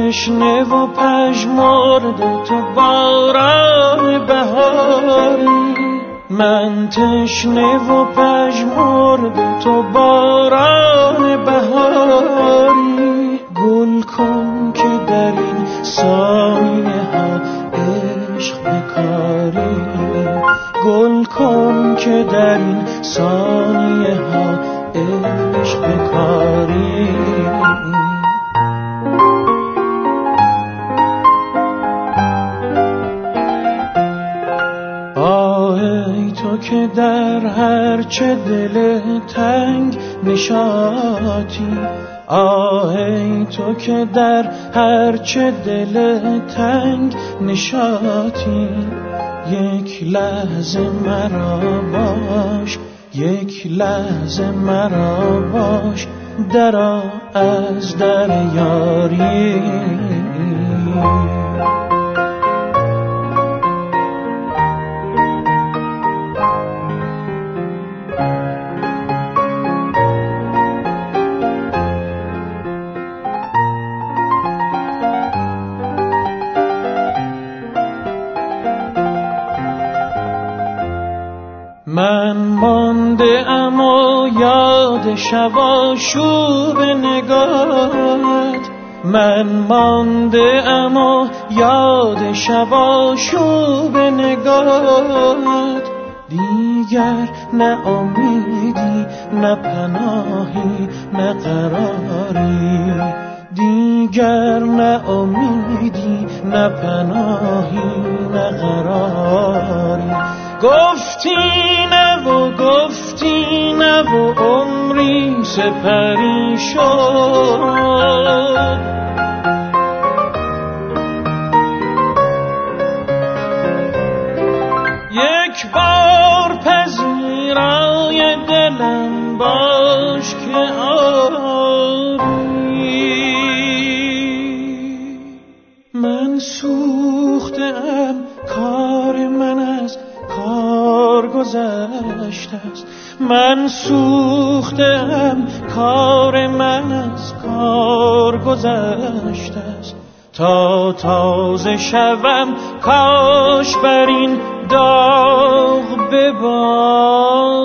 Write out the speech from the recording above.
تشنه و پژمرده تو باران بهاری، من تشنه و پژمرده تو باران بهاری. گل کن که در این ثانیه ها عشق بکاری، گل کن که در این ثانیه ها عشق بکاری. آهی تو که در هر چه دل تنگ نشاطی، آهی تو که در هر چه دل تنگ نشاطی. یک لحظه مرا باش، یک لحظه مرا باش، درآ از در یاری. من مانده ام و یاد شب آشوب نگاهت، من مانده ام و یاد شب آشوب نگاهت. دیگر نه امیدی نه پناهی نه قراری، دیگر نه امیدی نه پناهی نه قراری. گفتی نه و گفتی نه و عمری سپری شد. یک بار پذیرای دلم باش که آری. من سوختم، کار من از کار گذشته است. من سوختم، کار من از کار گذشته است. تا تازه شوم کاش بر این داغ ببارد.